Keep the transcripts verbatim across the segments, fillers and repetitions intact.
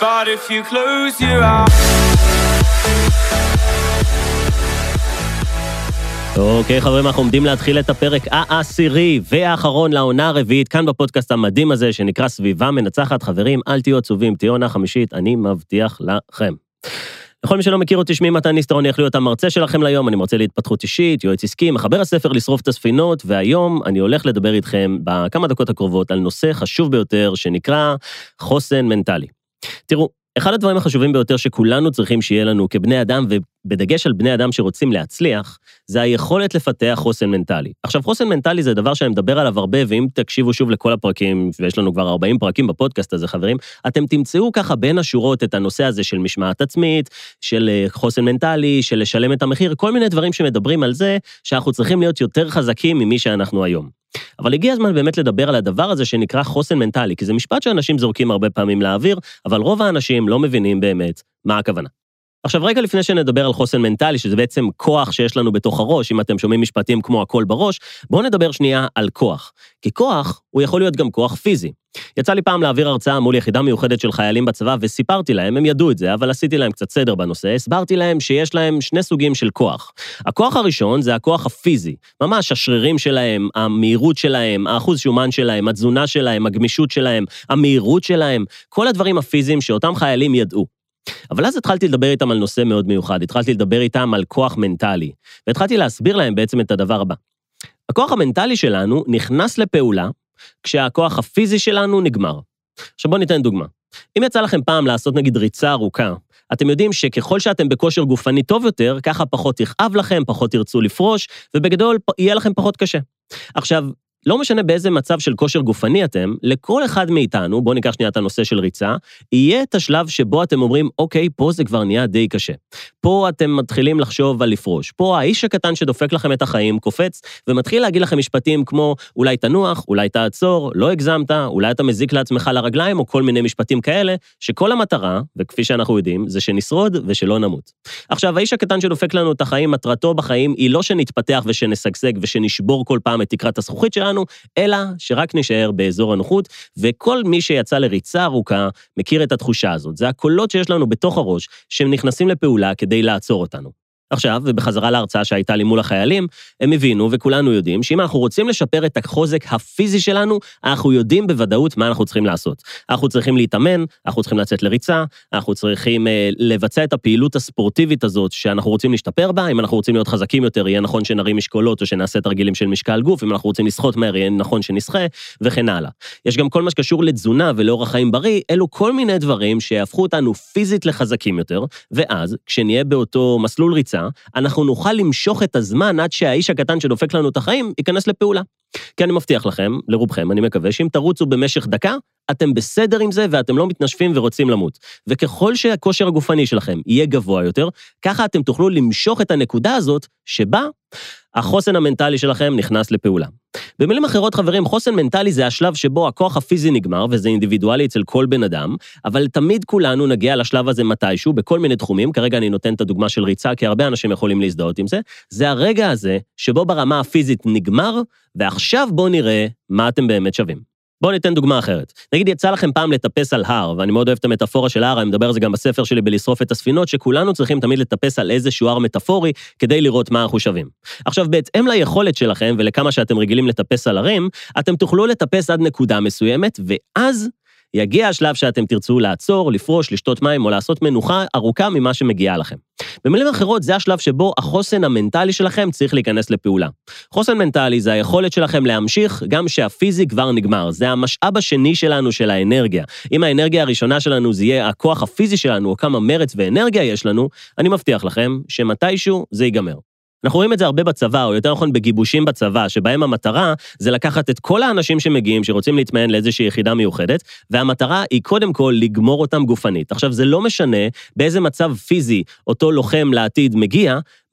But if you close your eyes. אוקיי, חברים, אנחנו עומדים להתחיל את הפרק העשירי והאחרון לעונה הרביעית, כאן בפודקאסט המדהים הזה, שנקרא סביבה מנצחת. חברים, אל תהיו עצובים, תהיו עונה חמישית, אני מבטיח לכם. לכל מי שלא מכיר אותי, שמי מתן ניסטר, אני הולך להיות המרצה שלכם להיום, אני מרצה להתפתחות אישית, יועץ עסקי, מחבר הספר לשרוף את הספינות, והיום אני הולך לדבר איתכם בכמה דקות הקרובות על נושא חשוב ביותר, שנקרא חוסן מנטלי. תראו, אחד הדברים החשובים ביותר שכולנו צריכים שיהיה לנו כבני אדם, ובדגש על בני אדם שרוצים להצליח, זה היכולת לפתח חוסן מנטלי. עכשיו, חוסן מנטלי זה דבר שאני מדבר עליו הרבה, ואם תקשיבו שוב לכל הפרקים, ויש לנו כבר ארבעים פרקים בפודקאסט הזה, חברים, אתם תמצאו ככה בין השורות את הנושא הזה של משמעת עצמית, של חוסן מנטלי, של לשלם את המחיר, כל מיני דברים שמדברים על זה, שאנחנו צריכים להיות יותר חזקים ממי שאנחנו היום. אבל הגיע הזמן באמת לדבר על הדבר הזה שנקרא חוסן מנטלי, כי זה משפט שאנשים זורקים הרבה פעמים לאוויר, אבל רוב האנשים לא מבינים באמת מה הכוונה. עכשיו רגע לפני שנדבר על חוסן מנטלי, שזה בעצם כוח שיש לנו בתוך הראש, אם אתם שומעים משפטים כמו הכל בראש, בואו נדבר שנייה על כוח. כי כוח הוא יכול להיות גם כוח פיזי. יצא לי פעם להעביר הרצאה מול יחידה מיוחדת של חיילים בצבא, וסיפרתי להם, הם ידעו את זה, אבל עשיתי להם קצת סדר בנושא, הסברתי להם שיש להם שני סוגים של כוח. הכוח הראשון זה הכוח הפיזי, ממש השרירים שלהם, המהירות שלהם, האחוז שומן שלהם, התזונה שלהם, הגמישות שלהם, המהירות שלהם, כל הדברים הפיזיים שאותם חיילים ידעו. אבל אז התחלתי לדבר איתם על נושא מאוד מיוחד, התחלתי לדבר איתם על כוח מנטלי, והתחלתי להסביר להם בעצם את הדבר הבא. הכוח המנטלי שלנו נכנס לפעולה, כשהכוח הפיזי שלנו נגמר. עכשיו בואו ניתן דוגמה. אם יצא לכם פעם לעשות נגיד ריצה ארוכה, אתם יודעים שככל שאתם בכושר גופני טוב יותר, ככה פחות יכאב לכם, פחות תרצו לפרוש, ובגדול יהיה לכם פחות קשה. עכשיו, לא משנה באיזה מצב של כושר גופני אתם, לכל אחד מאיתנו, בואו ניקח שנייה את הנושא של ריצה, יהיה את השלב שבו אתם אומרים, אוקיי, פה זה כבר נהיה די קשה. פה אתם מתחילים לחשוב על לפרוש. פה האיש הקטן שדופק לכם את החיים קופץ, ומתחיל להגיד לכם משפטים כמו, אולי תנוח, אולי תעצור, לא הגזמת, אולי אתה מזיק לעצמך לרגליים, או כל מיני משפטים כאלה, שכל המטרה, וכפי שאנחנו יודעים, זה שנשרוד ושלא נמות. עכשיו, האיש הקטן שדופק לנו את החיים, מטרתו בחיים היא לא שנתפתח ושנשגשג ושנשבור כל פעם את תקרת הזכוכית שלנו, אלא שרק נשאר באזור הנוחות, וכל מי שיצא לריצה ארוכה מכיר את התחושה הזאת. זה הקולות שיש לנו בתוך הראש, שהם נכנסים לפעולה כדי לעצור אותנו. עכשיו, ובחזרה להרצאה שהייתה לי מול החיילים, הם הבינו וכולנו יודעים שאם אנחנו רוצים לשפר את החוזק הפיזי שלנו, אנחנו יודעים בוודאות מה אנחנו צריכים לעשות. אנחנו צריכים להתאמן, אנחנו צריכים לצאת לריצה, אנחנו צריכים אה, לבצע את הפעילות הספורטיבית הזאת שאנחנו רוצים להשתפר בה, אם אנחנו רוצים להיות חזקים יותר, יהיה נכון שנרים משקולות או שנעשה תרגילים של משקל גוף, אם אנחנו רוצים לשחות מהר, יהיה נכון שנשחה, וכן הלאה. יש גם כל מה שקשור לתזונה ולאורח חיים בריא, אלו כל מיני דברים שיהפכו אותנו פיזית לחזקים יותר, ואז, כשנהיה באותו מסלול ריצה, אנחנו נוכל למשוך את הזמן עד שהאיש הקטן שדופק לנו את החיים ייכנס לפעולה. כי אני מבטיח לכם, לרובכם, אני מקווה שאם תרוצו במשך דקה, אתם בסדר עם זה ואתם לא מתנשפים ורוצים למות. וככל שהכושר הגופני שלכם יהיה גבוה יותר, ככה אתם תוכלו למשוך את הנקודה הזאת שבה החוסן המנטלי שלכם נכנס לפעולה. במילים אחרות, חברים, חוסן מנטלי זה השלב שבו הכוח הפיזי נגמר, וזה אינדיבידואלי אצל כל בן אדם, אבל תמיד כולנו נגיע לשלב הזה מתישהו, בכל מיני תחומים, כרגע אני נותן את הדוגמה של ריצה, כי הרבה אנשים יכולים להזדהות עם זה, זה הרגע הזה שבו ברמה הפיזית נגמר, ועכשיו בואו נראה מה אתם באמת שווים. בואו ניתן דוגמה אחרת. נגיד יצא לכם פעם לטפס על הר, ואני מאוד אוהב את המטאפורה של הר, אני מדבר על זה גם בספר שלי בלשרוף את הספינות, שכולנו צריכים תמיד לטפס על איזשהו הר מטאפורי, כדי לראות מה אנחנו שווים. עכשיו, בהתאם ליכולת שלכם, ולכמה שאתם רגילים לטפס על הרים, אתם תוכלו לטפס עד נקודה מסוימת, ואז יגיע השלב שאתם תרצו לעצור, לפרוש, לשתות מים, או לעשות מנוחה ארוכה ממה שמגיעה לכם. במילים אחרות, זה השלב שבו החוסן המנטלי שלכם צריך להיכנס לפעולה. חוסן מנטלי זה היכולת שלכם להמשיך, גם שהפיזי כבר נגמר. זה המשאב השני שלנו של האנרגיה. אם האנרגיה הראשונה שלנו זה יהיה הכוח הפיזי שלנו, או כמה מרץ ואנרגיה יש לנו, אני מבטיח לכם שמתישהו זה ייגמר. אנחנו רואים את זה הרבה בצבא, או יותר נכון בגיבושים בצבא, שבהם המטרה זה לקחת את כל האנשים שמגיעים, שרוצים להתמיין לאיזושהי יחידה מיוחדת, והמטרה היא קודם כל לגמור אותם גופנית. עכשיו, זה לא משנה באיזה מצב פיזי אותו לוחם לעתיד מגיע,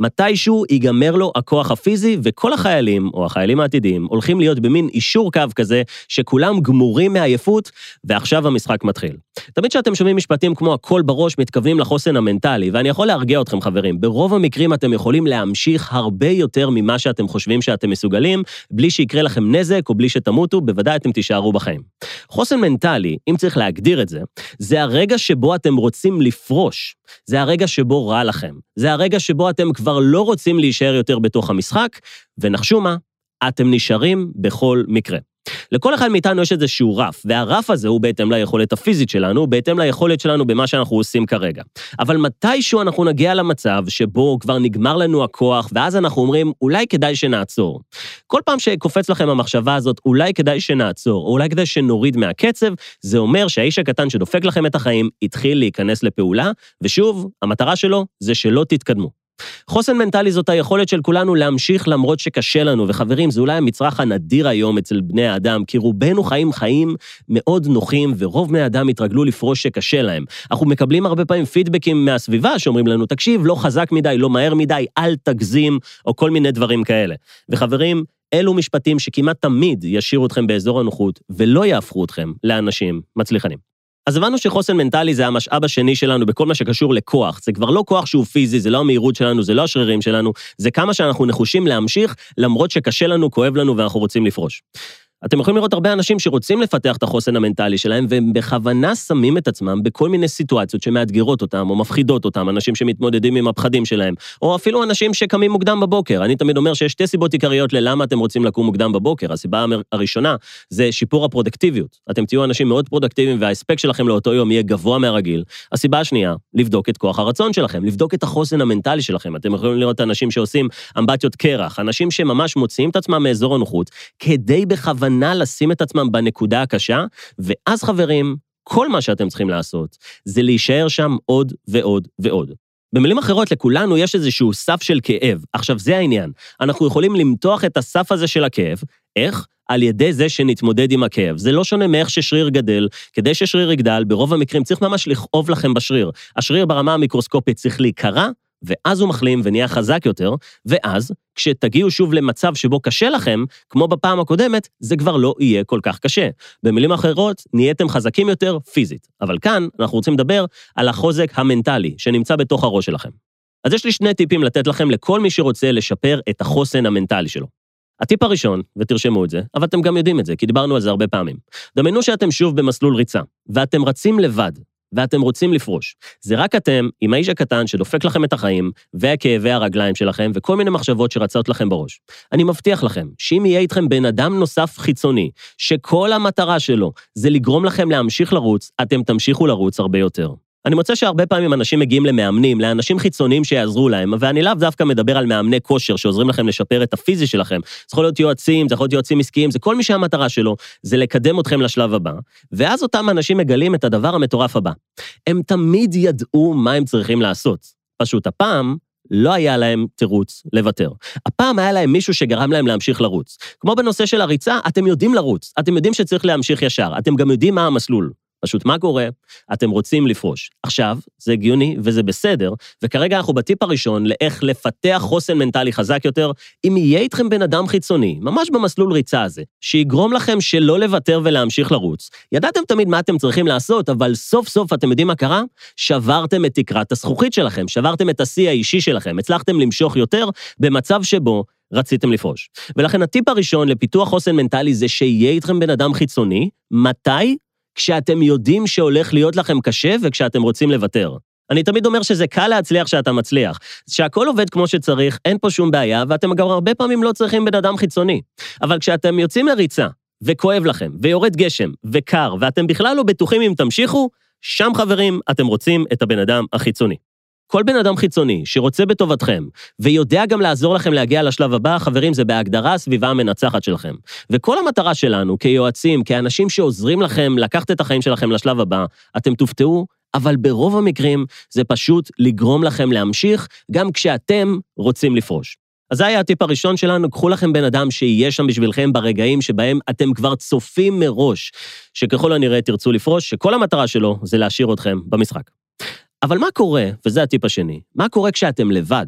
מתישהו ייגמר לו הכוח הפיזי, וכל החיילים, או החיילים העתידיים, הולכים להיות במין אישור קו כזה, שכולם גמורים מעייפות, ועכשיו המשחק מתחיל. תמיד שאתם שומעים משפטים כמו הכל בראש, מתכוונים לחוסן המנטלי, ואני יכול להרגיע אתכם חברים, ברוב המקרים אתם יכולים להמשיך הרבה יותר ממה שאתם חושבים שאתם מסוגלים, בלי שיקרה לכם נזק, או בלי שתמותו, בוודאי אתם תישארו בחיים. חוסן מנטלי, אם צריך להגדיר את זה, זה הרגע שבו אתם רוצים לפרוש, זה הרגע שבו רע לכם, זה הרגע שבו אתם כבר לא רוצים להישאר יותר בתוך המשחק, ונחשו מה, אתם נשארים בכל מקרה. לכל אחד מאיתנו יש איזשהו רף, והרף הזה הוא בהתאם ליכולת הפיזית שלנו, בהתאם ליכולת שלנו במה שאנחנו עושים כרגע. אבל מתישהו אנחנו נגיע למצב שבו כבר נגמר לנו הכוח, ואז אנחנו אומרים, אולי כדאי שנעצור. כל פעם שקופץ לכם המחשבה הזאת, אולי כדאי שנעצור, או אולי כדאי שנוריד מהקצב, זה אומר שהאיש הקטן שדופק לכם את החיים, התחיל להיכנס לפעולה, ושוב, המטרה שלו זה שלא תתקדמו. חוסן מנטלי זאת היכולת של כולנו להמשיך למרות שקשה לנו, וחברים, זה אולי המצרך הנדיר היום אצל בני האדם, כי רובנו חיים חיים מאוד נוחים, ורוב בני האדם התרגלו לפרוש שקשה להם. אנחנו מקבלים הרבה פעמים פידבקים מהסביבה שאומרים לנו, תקשיב, לא חזק מדי, לא מהר מדי, אל תגזים, או כל מיני דברים כאלה. וחברים, אלו משפטים שכמעט תמיד ישירו אתכם באזור הנוחות, ולא יהפכו אתכם לאנשים מצליחנים. אז הבנו שחוסן מנטלי זה המשאב השני שלנו בכל מה שקשור לכוח. זה כבר לא כוח שהוא פיזי, זה לא המהירות שלנו, זה לא השרירים שלנו, זה כמה שאנחנו נחושים להמשיך, למרות שקשה לנו, כואב לנו ואנחנו רוצים לפרוש. אתם יכולים לראות הרבה אנשים שרוצים לפתח את החוסן המנטלי שלהם, והם בכוונה שמים את עצמם בכל מיני סיטואציות שמאתגרות אותם, או מפחידות אותם, אנשים שמתמודדים עם הפחדים שלהם, או אפילו אנשים שקמים מוקדם בבוקר. אני תמיד אומר שיש שתי סיבות עיקריות ללמה אתם רוצים לקום מוקדם בבוקר. הסיבה הראשונה זה שיפור הפרודקטיביות. אתם תהיו אנשים מאוד פרודקטיביים, וההספק שלכם לאותו יום יהיה גבוה מהרגיל. הסיבה השנייה, לבדוק את כוח הרצון שלכם, לבדוק את החוסן המנטלי שלכם. אתם יכולים לראות אנשים שעושים אמבטיות קרח, אנשים שממש מוציאים את עצמם מאזור הנוחות, כדי בכוונה נא לשים את עצמם בנקודה הקשה, ואז חברים, כל מה שאתם צריכים לעשות, זה להישאר שם עוד ועוד ועוד. במילים אחרות, לכולנו יש איזשהו סף של כאב. עכשיו, זה העניין. אנחנו יכולים למתוח את הסף הזה של הכאב. איך? על ידי זה שנתמודד עם הכאב. זה לא שונה מאיך ששריר גדל. כדי ששריר יגדל, ברוב המקרים צריך ממש לכאוב לכם בשריר. השריר ברמה המיקרוסקופית צריך להיקרע, ואז הוא מחלים ונהיה חזק יותר, ואז, כשתגיעו שוב למצב שבו קשה לכם, כמו בפעם הקודמת, זה כבר לא יהיה כל כך קשה. במילים אחרות, נהייתם חזקים יותר פיזית. אבל כאן אנחנו רוצים לדבר על החוזק המנטלי, שנמצא בתוך הראש שלכם. אז יש לי שני טיפים לתת לכם לכל מי שרוצה לשפר את החוסן המנטלי שלו. הטיפ הראשון, ותרשמו את זה, אבל אתם גם יודעים את זה, כי דיברנו על זה הרבה פעמים. דמיינו שאתם שוב במסלול ריצה, ואתם רצים לבד. ואתם רוצים לפרוש. זה רק אתם, עם האיש הקטן שדופק לכם את החיים, והכאבי הרגליים שלכם, וכל מיני מחשבות שרצות לכם בראש. אני מבטיח לכם, שאם יהיה איתכם בן אדם נוסף חיצוני, שכל המטרה שלו זה לגרום לכם להמשיך לרוץ, אתם תמשיכו לרוץ הרבה יותר. אני מוצא שהרבה פעמים אנשים מגיעים למאמנים, לאנשים חיצוניים שיעזרו להם, ואני לאו דווקא מדבר על מאמני כושר שעוזרים לכם לשפר את הפיזי שלכם. זה יכול להיות יועצים, זה יכול להיות יועצים עסקיים, זה כל מי שהמטרה שלו, זה לקדם אתכם לשלב הבא. ואז אותם אנשים מגלים את הדבר המטורף הבא. הם תמיד ידעו מה הם צריכים לעשות. פשוט הפעם לא היה להם תירוץ לוותר. הפעם היה להם מישהו שגרם להם להמשיך לרוץ. כמו בנושא של הריצה, אתם יודעים לרוץ, אתם יודעים שצריך להמשיך ישר, אתם גם יודעים מה המסלול. פשוט מה קורה? אתם רוצים לפרוש. עכשיו, זה הגיוני וזה בסדר, וכרגע אנחנו בטיפ הראשון לאיך לפתח חוסן מנטלי חזק יותר, אם יהיה איתכם בן אדם חיצוני, ממש במסלול ריצה הזה, שיגרום לכם שלא לוותר ולהמשיך לרוץ. ידעתם תמיד מה אתם צריכים לעשות, אבל סוף סוף אתם יודעים מה קרה? שברתם את תקרת הזכוכית שלכם, שברתם את השיא האישי שלכם, הצלחתם למשוך יותר במצב שבו רציתם לפרוש. ולכן הטיפ הראשון לפיתוח חוסן מנטלי זה שיהיה איתכם בן אדם חיצוני, מתי? כשאתם יודעים שהולך להיות לכם קשה וכשאתם רוצים לוותר. אני תמיד אומר שזה קל להצליח שאתה מצליח. שהכל עובד כמו שצריך, אין פה שום בעיה, ואתם גם הרבה פעמים לא צריכים בן אדם חיצוני. אבל כשאתם יוצאים מריצה, וכואב לכם, ויורד גשם, וקר, ואתם בכלל לא בטוחים אם תמשיכו, שם חברים, אתם רוצים את הבן אדם החיצוני. כל בן אדם חיצוני שרוצה בטובתכם, ויודע גם לעזור לכם להגיע לשלב הבא, חברים, זה בהגדרה הסביבה המנצחת שלכם. וכל המטרה שלנו, כיועצים, כאנשים שעוזרים לכם לקחת את החיים שלכם לשלב הבא, אתם תופתעו, אבל ברוב המקרים זה פשוט לגרום לכם להמשיך, גם כשאתם רוצים לפרוש. אז זה היה הטיפ הראשון שלנו, קחו לכם בן אדם שיהיה שם בשבילכם ברגעים שבהם אתם כבר צופים מראש, שככל הנראה תרצו לפרוש, שכל המטרה שלו זה להשאיר אתכם במשחק. אבל מה קורה, וזה הטיפ השני, מה קורה כשאתם לבד?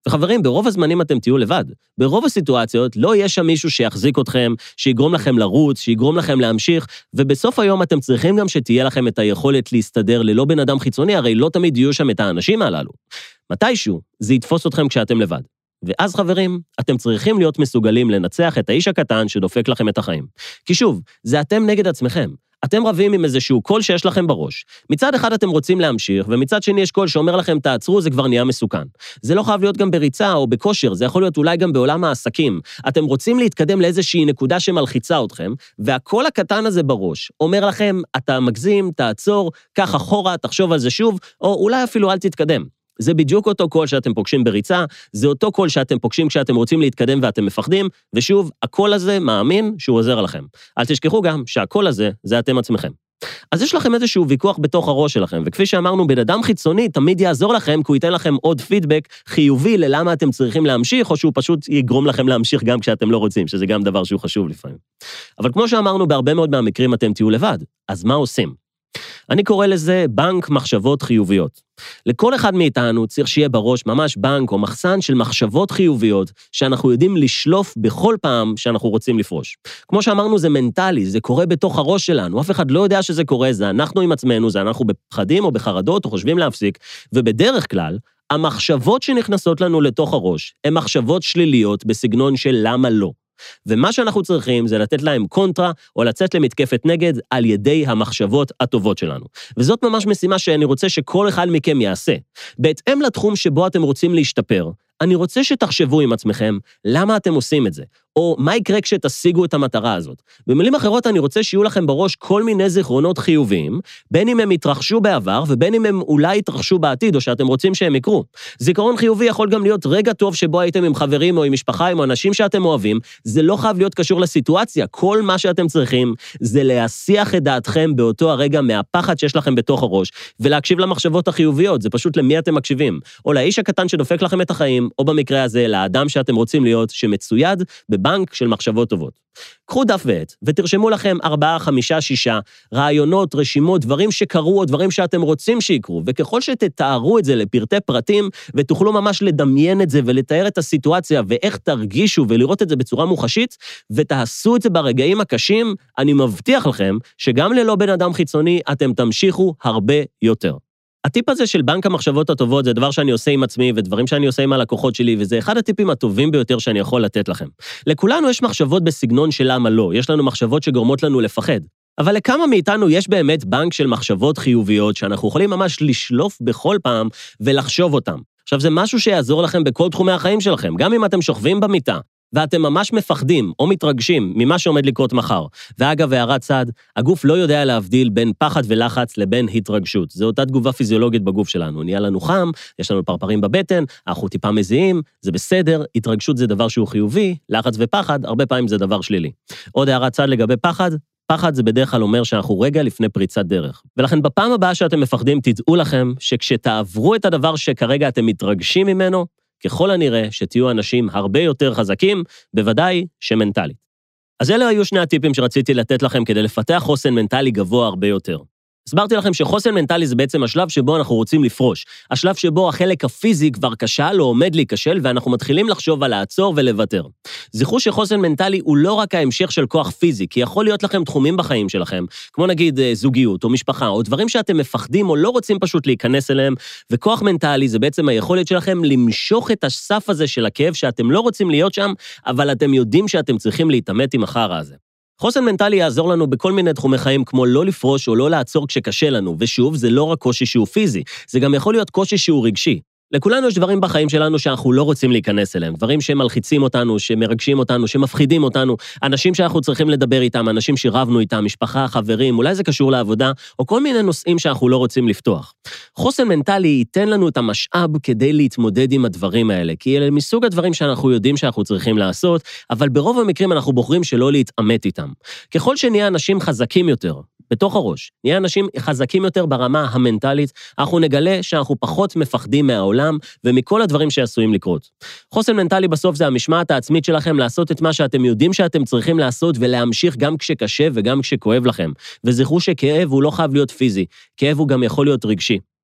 וחברים, ברוב הזמנים אתם תהיו לבד. ברוב הסיטואציות לא יהיה שם מישהו שיחזיק אתכם, שיגרום לכם לרוץ, שיגרום לכם להמשיך, ובסוף היום אתם צריכים גם שתהיה לכם את היכולת להסתדר ללא בן אדם חיצוני, הרי לא תמיד יהיו שם את האנשים הללו. מתישהו זה יתפוס אתכם כשאתם לבד. ואז חברים, אתם צריכים להיות מסוגלים לנצח את האיש הקטן שדופק לכם את החיים. כי שוב, זה אתם נגד עצמכם. אתם רבים עם איזשהו קול שיש לכם בראש. מצד אחד אתם רוצים להמשיך, ומצד שני יש קול שאומר לכם, תעצרו, זה כבר נהיה מסוכן. זה לא חייב להיות גם בריצה או בכושר, זה יכול להיות אולי גם בעולם העסקים. אתם רוצים להתקדם לאיזושהי נקודה שמלחיצה אתכם, והקול הקטן הזה בראש אומר לכם, אתה מגזים, תעצור, קח אחורה, תחשוב על זה שוב, או אולי אפילו אל תתקדם. זה בדיוק אותו קול שאתם פוגשים בריצה, זה אותו קול שאתם פוגשים כשאתם רוצים להתקדם ואתם מפחדים, ושוב, הקול הזה מאמין שהוא עוזר לכם. אל תשכחו גם שהקול הזה זה אתם עצמכם. אז יש לכם איזשהו ויכוח בתוך הראש שלכם, וכפי שאמרנו, בן אדם חיצוני תמיד יעזור לכם, כי הוא ייתן לכם עוד פידבק חיובי ללמה אתם צריכים להמשיך, או שהוא פשוט יגרום לכם להמשיך גם כשאתם לא רוצים, שזה גם דבר שהוא חשוב לפעמים. אבל כמו שאמרנו, בהרבה מאוד מהמקרים אתם תהיו לבד. אז מה עושים? אני קורא לזה בנק מחשבות חיוביות. לכל אחד מאיתנו צריך שיהיה בראש ממש בנק או מחסן של מחשבות חיוביות שאנחנו יודעים לשלוף בכל פעם שאנחנו רוצים לפרוש. כמו שאמרנו, זה מנטלי, זה קורה בתוך הראש שלנו, אף אחד לא יודע שזה קורה, זה אנחנו עם עצמנו, זה אנחנו בפחדים או בחרדות או חושבים להפסיק, ובדרך כלל, המחשבות שנכנסות לנו לתוך הראש הן מחשבות שליליות בסגנון של למה לא. ומה שאנחנו צריכים זה לתת להם קונטרה, או לצאת למתקפת נגד על ידי המחשבות הטובות שלנו. וזאת ממש משימה שאני רוצה שכל אחד מכם יעשה. בהתאם לתחום שבו אתם רוצים להשתפר, אני רוצה שתחשבו עם עצמכם למה אתם עושים את זה, או מה יקרה כשתשיגו את המטרה הזאת. במילים אחרות, אני רוצה שיהיו לכם בראש כל מיני זיכרונות חיוביים, בין אם הם התרחשו בעבר, ובין אם הם אולי התרחשו בעתיד, או שאתם רוצים שהם יקרו. זיכרון חיובי יכול גם להיות רגע טוב שבו הייתם עם חברים, או עם משפחה, עם אנשים שאתם אוהבים. זה לא חייב להיות קשור לסיטואציה. כל מה שאתם צריכים זה להסיח את דעתכם באותו הרגע מהפחד שיש לכם בתוך הראש, ולהקשיב למחשבות החיוביות. זה פשוט למי אתם מקשיבים. או לאיש הקטן שדופק לכם את החיים, או במקרה הזה, לאדם שאתם רוצים להיות, שמצויד בבנק של מחשבות טובות. קחו דף ועט, ותרשמו לכם ארבעה, חמישה, שישה, רעיונות, רשימות, דברים שקרו, או דברים שאתם רוצים שיקרו, וככל שתתארו את זה לפרטי פרטים, ותוכלו ממש לדמיין את זה, ולתאר את הסיטואציה, ואיך תרגישו, ולראות את זה בצורה מוחשית, ותעשו את זה ברגעים הקשים, אני מבטיח לכם, שגם ללא בן אדם חיצוני, אתם תמשיכו הרבה יותר. הטיפ הזה של בנק המחשבות הטובות זה דבר שאני עושה עם עצמי ודברים שאני עושה עם הלקוחות שלי, וזה אחד הטיפים הטובים ביותר שאני יכול לתת לכם. לכולנו יש מחשבות בסגנון של למה לא, יש לנו מחשבות שגורמות לנו לפחד. אבל לכמה מאיתנו יש באמת בנק של מחשבות חיוביות שאנחנו יכולים ממש לשלוף בכל פעם ולחשוב אותם. עכשיו זה משהו שיעזור לכם בכל תחומי החיים שלכם, גם אם אתם שוכבים במיטה. ואתם ממש מפחדים או מתרגשים ממה שעומד לקרות מחר. ואגב, הערת צד, הגוף לא יודע להבדיל בין פחד ולחץ לבין התרגשות. זו אותה תגובה פיזיולוגית בגוף שלנו. נהיה לנו חם, יש לנו פרפרים בבטן, אנחנו טיפה מזיעים, זה בסדר, התרגשות זה דבר שהוא חיובי, לחץ ופחד, הרבה פעמים זה דבר שלילי. עוד הערת צד לגבי פחד, פחד זה בדרך כלל אומר שאנחנו רגע לפני פריצת דרך. ולכן בפעם הבאה שאתם מפחדים, תדעו לכם שכשתעברו את הדבר שכרגע אתם מתרגשים ממנו, ככל הנראה שתהיו אנשים הרבה יותר חזקים, בוודאי שמנטלית. אז אלה היו שני הטיפים שרציתי לתת לכם כדי לפתח חוסן מנטלי גבוה הרבה יותר. הסברתי לכם שחוסן מנטלי זה בעצם השלב שבו אנחנו רוצים לפרוש, השלב שבו החלק הפיזי כבר כשל או עומד להיכשל, ואנחנו מתחילים לחשוב על לעצור ולוותר. זכרו שחוסן מנטלי הוא לא רק ההמשך של כוח פיזי, כי יכול להיות לכם תחומים בחיים שלכם, כמו נגיד זוגיות או משפחה, או דברים שאתם מפחדים או לא רוצים פשוט להיכנס אליהם, וכוח מנטלי זה בעצם היכולת שלכם למשוך את הסף הזה של הכאב שאתם לא רוצים להיות שם, אבל אתם יודעים שאתם צריכים להתאמת עם החרא הזה. חוסן מנטלי יעזור לנו בכל מיני תחומי חיים, כמו לא לפרוש או לא לעצור כשקשה לנו, ושוב, זה לא רק קושי שהוא פיזי, זה גם יכול להיות קושי שהוא רגשי. לכולנו יש דברים בחיים שלנו שאנחנו לא רוצים להיכנס אליהם, דברים שמלחיצים אותנו, שמרגשים אותנו, שמפחידים אותנו, אנשים שאנחנו צריכים לדבר איתם, אנשים שרבנו איתם, משפחה, חברים, אולי זה קשור לעבודה, או כל מיני נושאים שאנחנו לא רוצים לפתוח. חוסן מנטלי ייתן לנו את המשאב כדי להתמודד עם הדברים האלה, כי אלה מסוג הדברים שאנחנו יודעים שאנחנו צריכים לעשות, אבל ברוב המקרים אנחנו בוחרים שלא להתאמת איתם. ככל שנהיה אנשים חזקים יותר, בתוך הראש, נהיה אנשים חזקים יותר ברמה המנטלית, אנחנו נגלה שאנחנו פחות מפחדים מהעולם ומכל הדברים שעשויים לקרות. חוסן מנטלי בסוף זה המשמעת העצמית שלכם לעשות את מה שאתם יודעים שאתם צריכים לעשות ולהמשיך גם כשקשה וגם כשכואב לכם. וזכרו שכאב הוא לא חייב להיות פיזי, כאב הוא גם יכול להיות רגשי.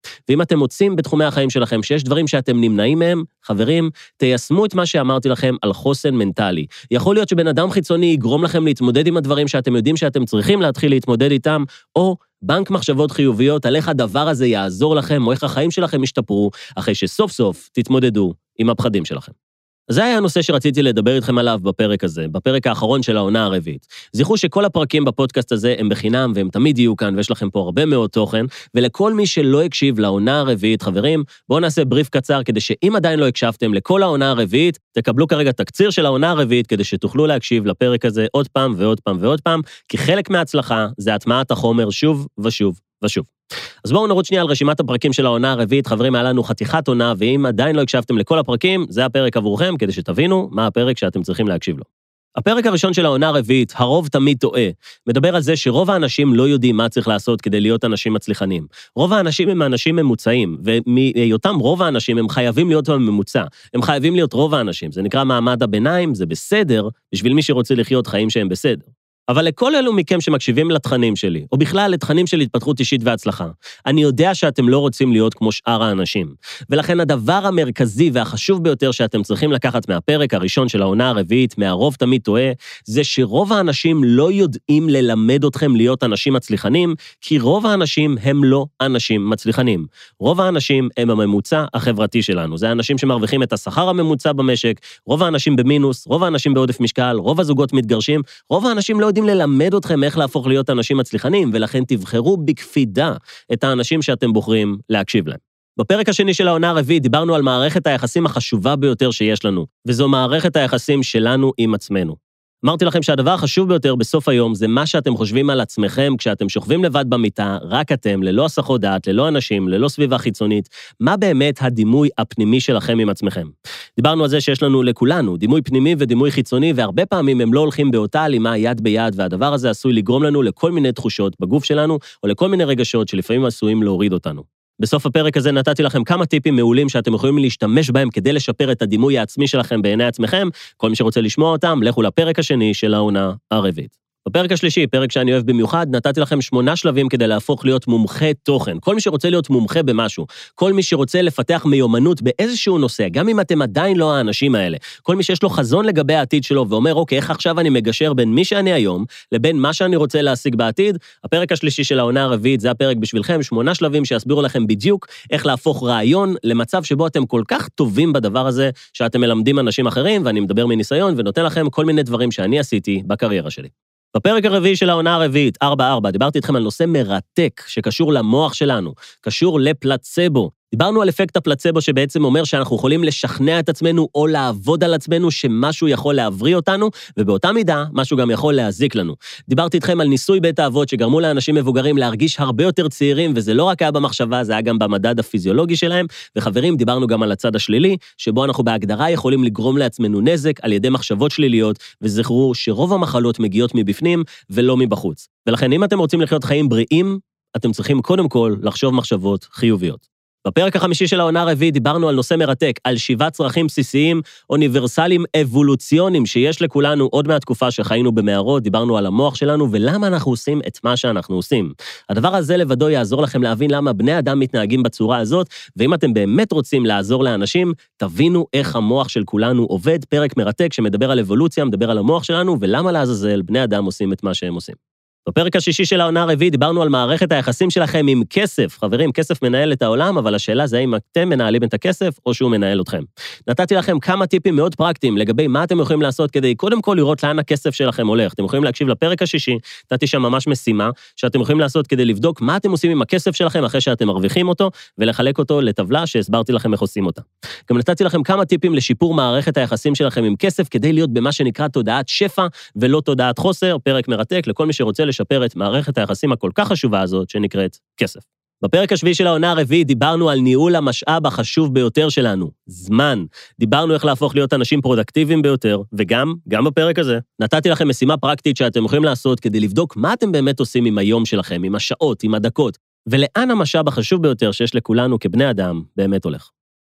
ואם אתם מוצאים בתחומי החיים שלכם שיש דברים שאתם נמנעים מהם, חברים, תיישמו את מה שאמרתי לכם על חוסן מנטלי. יכול להיות שבן אדם חיצוני יגרום לכם להתמודד עם הדברים שאתם יודעים שאתם צריכים להתחיל להתמודד איתם, או בנק מחשבות חיוביות על איך הדבר הזה יעזור לכם, או איך החיים שלכם ישתפרו, אחרי שסוף סוף תתמודדו עם הפחדים שלכם. זה היה הנושא שרציתי לדבר איתכם עליו בפרק הזה, בפרק האחרון של העונה הרביעית. זכרו שכל הפרקים בפודקאסט הזה הם בחינם, והם תמיד יהיו כאן, ויש לכם פה הרבה מאוד תוכן, ולכל מי שלא הקשיב לעונה הרביעית, חברים, בואו נעשה בריף קצר, כדי שאם עדיין לא הקשבתם לכל העונה הרביעית, תקבלו כרגע תקציר של העונה הרביעית, כדי שתוכלו להקשיב לפרק הזה עוד פעם ועוד פעם ועוד פעם, כי חלק מההצלחה זה הטמעת החומר שוב ושוב ושוב. אז בואו נרוץ שנייה על רשימת הפרקים של העונה הרביעית, חברים, היה לנו חתיכת עונה, ואם עדיין לא הקשבתם לכל הפרקים, זה הפרק עבורכם, כדי שתבינו מה הפרק שאתם צריכים להקשיב לו. הפרק הראשון של העונה הרביעית, הרוב תמיד טועה, מדבר על זה שרוב האנשים לא יודעים מה צריך לעשות כדי להיות אנשים מצליחנים. רוב האנשים הם אנשים ממוצעים, ומהיותם רוב האנשים הם חייבים להיות בממוצע, הם חייבים להיות רוב האנשים, זה נקרא מעמד הביניים, זה בסדר, בשביל מי שרוצה לחיות חיים שהם בסדר. אבל לכל אלו מכם שמקשיבים לתכנים שלי, או בכלל לתכנים של התפתחות אישית והצלחה, אני יודע שאתם לא רוצים להיות כמו שאר האנשים. ולכן הדבר המרכזי והחשוב ביותר שאתם צריכים לקחת מהפרק הראשון של העונה הרביעית, מהרוב תמיד טועה, זה שרוב האנשים לא יודעים ללמד אתכם להיות אנשים מצליחנים, כי רוב האנשים הם לא אנשים מצליחנים. רוב האנשים הם הממוצע החברתי שלנו. זה האנשים שמרוויחים את השכר הממוצע במשק, רוב האנשים במינוס, רוב האנשים בעודף משקל, רוב הזוגות מתגרשים, רוב האנשים לא יודעים ללמד אתכם איך להפוך להיות אנשים מצליחנים, ולכן תבחרו בקפידה את האנשים שאתם בוחרים להקשיב להם. בפרק השני של העונה הרביעית דיברנו על מערכת היחסים החשובה ביותר שיש לנו, וזו מערכת היחסים שלנו עם עצמנו. אמרתי לכם שהדבר החשוב ביותר בסוף היום זה מה שאתם חושבים על עצמכם כשאתם שוכבים לבד במיטה, רק אתם, ללא הסחות דעת, ללא אנשים, ללא סביבה חיצונית, מה באמת הדימוי הפנימי שלכם עם עצמכם. דיברנו על זה שיש לנו לכולנו דימוי פנימי ודימוי חיצוני, והרבה פעמים הם לא הולכים באותה הלימה יד ביד, והדבר הזה עשוי לגרום לנו לכל מיני תחושות בגוף שלנו, או לכל מיני רגשות שלפעמים עשויים להוריד אותנו. בסוף הפרק הזה נתתי לכם כמה טיפים מעולים שאתם יכולים להשתמש בהם כדי לשפר את הדימוי העצמי שלכם בעיני עצמכם. כל מי שרוצה לשמוע אותם, לכו לפרק השני של העונה הרביעית. בפרק השלישי, פרק שאני אוהב במיוחד, נתתי לכם שמונה שלבים כדי להפוך להיות מומחה תוכן. כל מי שרוצה להיות מומחה במשהו, כל מי שרוצה לפתח מיומנות באיזשהו נושא, גם אם אתם עדיין לא האנשים האלה, כל מי שיש לו חזון לגבי העתיד שלו ואומר, אוקיי, איך עכשיו אני מגשר בין מי שאני היום לבין מה שאני רוצה להשיג בעתיד, הפרק השלישי של העונה הרביעית זה הפרק בשבילכם, שמונה שלבים שיסבירו לכם בדיוק איך להפוך רעיון למצב שבו אתם כל כך טובים בדבר הזה, שאתם מלמדים אנשים אחרים, ואני מדבר מניסיון ונותן לכם כל מיני דברים שאני עשיתי בקריירה שלי. בפרק הרביעי של העונה הרביעית, ארבע ארבע, דיברתי איתכם על נושא מרתק שקשור למוח שלנו, קשור לפלצבו. דיברנו על אפקט הפלצבו שבעצם אומר שאנחנו יכולים לשכנע את עצמנו או לעבוד על עצמנו שמשהו יכול להבריא אותנו, ובאותה מידה משהו גם יכול להזיק לנו. דיברתי איתכם על ניסוי בית האבות שגרמו לאנשים מבוגרים להרגיש הרבה יותר צעירים, וזה לא רק היה במחשבה, זה היה גם במדד הפיזיולוגי שלהם, וחברים, דיברנו גם על הצד השלילי, שבו אנחנו בהגדרה יכולים לגרום לעצמנו נזק על ידי מחשבות שליליות, וזכרו שרוב המחלות מגיעות מבפנים ולא מבחוץ. ולכן אם אתם רוצים לחיות חיים בריאים, אתם צריכים קודם כל לחשוב מחשבות חיוביות. בפרק החמישי של העונה הרביעית דיברנו על נושא מרתק, על שבעה צרכים בסיסיים, אוניברסליים, אבולוציוניים, שיש לכולנו עוד מהתקופה שחיינו במערות, דיברנו על המוח שלנו ולמה אנחנו עושים את מה שאנחנו עושים. הדבר הזה לבדו יעזור לכם להבין למה בני אדם מתנהגים בצורה הזאת, ואם אתם באמת רוצים לעזור לאנשים, תבינו איך המוח של כולנו עובד, פרק מרתק שמדבר על אבולוציה, מדבר על המוח שלנו, ולמה לעזאזל בני אדם עושים את מה שהם עושים. בפרק השישי של העונה הרביעית דיברנו על מערכת היחסים שלכם עם כסף. חברים, כסף מנהל את העולם, אבל השאלה זה האם אתם מנהלים את הכסף או שהוא מנהל אתכם. נתתי לכם כמה טיפים מאוד פרקטיים לגבי מה אתם יכולים לעשות כדי קודם כל לראות לאן הכסף שלכם הולך. אתם יכולים להקשיב לפרק השישי, נתתי שם ממש משימה שאתם יכולים לעשות כדי לבדוק מה אתם עושים עם הכסף שלכם אחרי שאתם מרוויחים אותו, ולחלק אותו לטבלה שהסברתי לכם איך עושים אותה. גם נתתי לכם כמה טיפים לשיפור מערכת היחסים שלכם עם כסף כדי להיות במה שנקרא תודעת שפע ולא תודעת חוסר. פרק מרתק לכל מי שרוצה לשפר את מערכת היחסים הכל כך חשובה הזאת שנקראת כסף. בפרק השביעי של העונה הרביעית דיברנו על ניהול המשאב החשוב ביותר שלנו, זמן. דיברנו איך להפוך להיות אנשים פרודקטיביים ביותר, וגם, גם בפרק הזה, נתתי לכם משימה פרקטית שאתם יכולים לעשות כדי לבדוק מה אתם באמת עושים עם היום שלכם, עם השעות, עם הדקות, ולאן המשאב החשוב ביותר שיש לכולנו כבני אדם באמת הולך.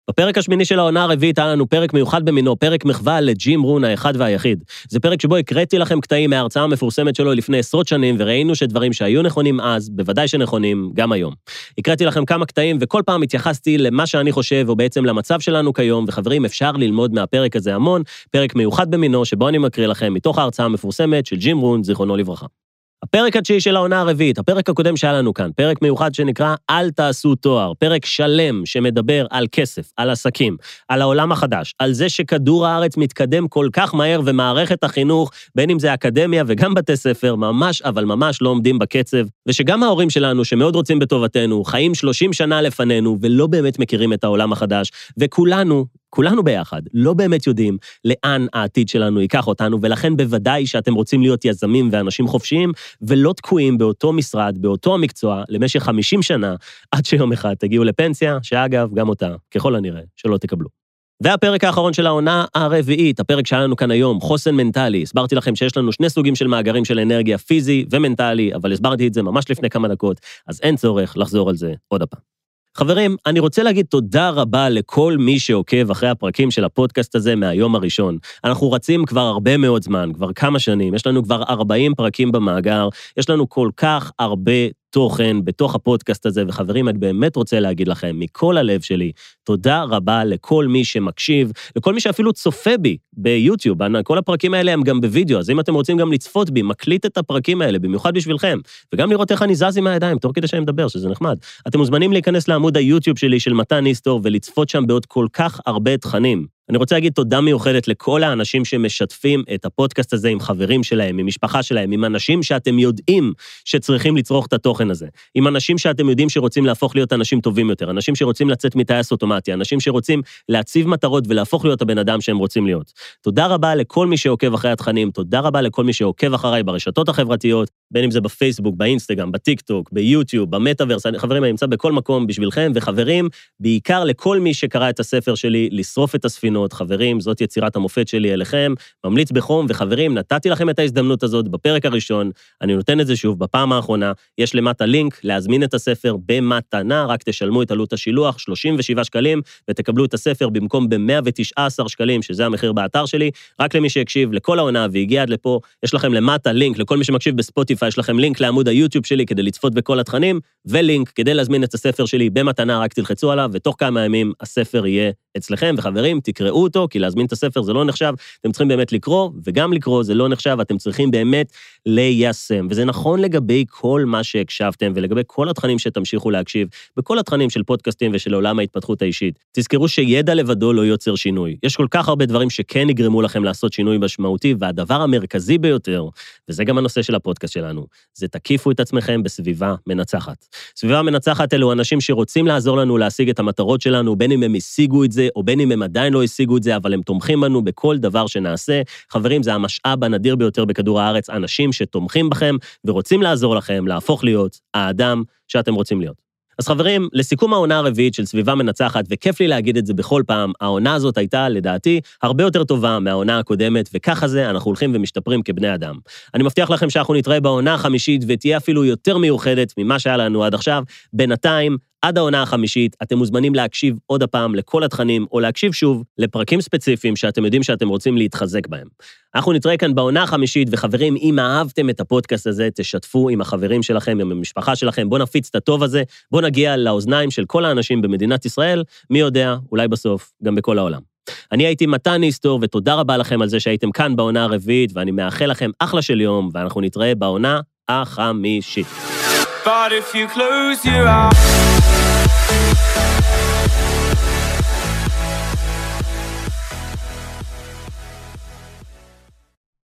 בפרק השמיני של העונה הרביעית היה לנו פרק מיוחד במינו, פרק מחווה לג'ים רון האחד והיחיד. זה פרק שבו הקראתי לכם קטעים מההרצאה המפורסמת שלו לפני עשרות שנים, וראינו שדברים שהיו נכונים אז, בוודאי שנכונים גם היום. הקראתי לכם כמה קטעים, וכל פעם התייחסתי למה שאני חושב, או בעצם למצב שלנו כיום, וחברים, אפשר ללמוד מהפרק הזה המון, פרק מיוחד במינו, שבו אני מקריא לכם מתוך ההרצאה המפורסמת של ג'ים רון, זיכרונו לברכה. הפרק התשיעי של העונה הרביעית, הפרק הקודם שהיה לנו כאן, פרק מיוחד שנקרא אל תעשו תואר, פרק שלם שמדבר על כסף, על עסקים, על העולם החדש, על זה שכדור הארץ מתקדם כל כך מהר, ומערכת החינוך, בין אם זה אקדמיה וגם בתי ספר, ממש אבל ממש לא עומדים בקצב, ושגם ההורים שלנו שמאוד רוצים בטובתנו, חיים שלושים שנה לפנינו, ולא באמת מכירים את העולם החדש, וכולנו, כולנו ביחד, לא באמת יודעים לאן העתיד שלנו ייקח אותנו, ולכן בוודאי שאתם רוצים להיות יזמים ואנשים חופשיים, ולא תקועים באותו משרד, באותו המקצוע, למשך חמישים שנה, עד שיום אחד תגיעו לפנסיה, שאגב, גם אותה, ככל הנראה, שלא תקבלו. והפרק האחרון של העונה הרביעית, הפרק שהיה לנו כאן היום, חוסן מנטלי. הסברתי לכם שיש לנו שני סוגים של מאגרים של אנרגיה, פיזי ומנטלי, אבל הסברתי את זה ממש לפני כמה דקות, אז אין צורך לחזור על זה עוד הפעם. חברים, אני רוצה להגיד תודה רבה לכל מי שעוקב אחרי הפרקים של הפודקאסט הזה מהיום הראשון. אנחנו רצים כבר הרבה מאוד זמן, כבר כמה שנים, יש לנו כבר ארבעים פרקים במאגר, יש לנו כל כך הרבה תוכן בתוך הפודקאסט הזה, וחברים, אני באמת רוצה להגיד לכם, מכל הלב שלי, תודה רבה לכל מי שמקשיב, לכל מי שאפילו צופה בי ביוטיוב, כל הפרקים האלה הם גם בווידאו, אז אם אתם רוצים גם לצפות בי, מקליט את הפרקים האלה, במיוחד בשבילכם, וגם לראות איך אני זז עם הידיים, תוך כדי שאני מדבר, שזה נחמד. אתם מוזמנים להיכנס לעמוד היוטיוב שלי של מתן ניסטור, ולצפות שם בעוד כל כך הרבה תכנים. אני רוצה להגיד תודה מיוחדת לכל האנשים שמשתפים את הפודקאסט הזה עם חברים שלהם, עם משפחה שלהם, עם אנשים שאתם יודעים שצריכים לצרוך את התוכן הזה, עם אנשים שאתם יודעים שרוצים להפוך להיות אנשים טובים יותר, אנשים שרוצים לצאת מטייס אוטומטי, אנשים שרוצים להציב מטרות ולהפוך להיות הבן אדם שהם רוצים להיות. תודה רבה לכל מי שעוקב אחרי התכנים, תודה רבה לכל מי שעוקב אחריי ברשתות החברתיות, בין אם זה בפייסבוק, באינסטגרם, בטיקטוק, ביוטיוב, במטאברס, חברים, אני נמצא בכל מקום בשבילכם, וחברים, בעיקר לכל מי שקרא את הספר שלי, לשרוף את הספינות, חברים, זאת יצירת המופת שלי אליכם, ממליץ בחום, וחברים, נתתי לכם את ההזדמנות הזאת בפרק הראשון, אני נותן את זה שוב בפעם האחרונה, יש למטה לינק להזמין את הספר במתנה, רק תשלמו את עלות השילוח, שלושים ושבעה שקלים, ותקבלו את הספר במקום ב-מאה ותשע עשרה שקלים, שזה המחיר באתר שלי, רק למי שיקשיב לכל העונה והגיע עד לפה, יש לכם למטה לינק, לכל מי שמקשיב בספוטיפיי, יש לכם לינק לעמוד היוטיוב שלי כדי לצפות בכל התכנים, ולינק כדי להזמין את הספר שלי במתנה, רק תלחצו עליו, ותוך כמה ימים הספר יהיה אצלכם, וחברים, תקראו אותו, כי להזמין את הספר זה לא נחשב, אתם צריכים באמת לקרוא, וגם לקרוא זה לא נחשב, אתם צריכים באמת ליישם, וזה נכון לגבי כל מה שהקשבתם, ולגבי כל התכנים שתמשיכו להקשיב, בכל התכנים של פודקאסטים ושל עולם ההתפתחות האישית. תזכרו שידע לבדו לא יוצר שינוי. יש כל כך הרבה דברים שכן יגרמו לכם לעשות שינוי משמעותי, והדבר המרכזי ביותר, וזה גם הנושא של הפודקאסט שלנו, זה תקיפו את עצמכם בסביבה מנצחת. סביבה מנצחת אלו אנשים שרוצים לעזור לנו להשיג את המטרות שלנו, בין אם הם השיגו את זה, או בין אם הם עדיין לא השיגו את זה, אבל הם תומכים בנו בכל דבר שנעשה. חברים, זה המשאב הנדיר ביותר בכדור הארץ, אנשים שתומכים בכם ורוצים לעזור לכם להפוך להיות האדם שאתם רוצים להיות. אז חברים, לסיכום העונה הרביעית של סביבה מנצחת, וכיף לי להגיד את זה בכל פעם, העונה הזאת הייתה, לדעתי, הרבה יותר טובה מהעונה הקודמת, וככה זה אנחנו הולכים ומשתפרים כבני אדם. אני מבטיח לכם שאנחנו נתראה בעונה החמישית, ותהיה אפילו יותר מיוחדת ממה שהיה לנו עד עכשיו. בינתיים, עד העונה החמישית, אתם מוזמנים להקשיב עוד הפעם לכל התכנים, או להקשיב שוב לפרקים ספציפיים שאתם יודעים שאתם רוצים להתחזק בהם. אנחנו נתראה כאן בעונה החמישית, וחברים, אם אהבתם את הפודקאסט הזה, תשתפו עם החברים שלכם, עם המשפחה שלכם, בואו נפיץ את הטוב הזה, בואו נגיע לאוזניים של כל האנשים במדינת ישראל, מי יודע, אולי בסוף, גם בכל העולם. אני הייתי מתן ניסטור, ותודה רבה לכם על זה שהייתם כאן בעונה הרביעית, ואני מאחל לכם אחלה של יום, ואנחנו נתראה בעונה החמישית. But if you close your eyes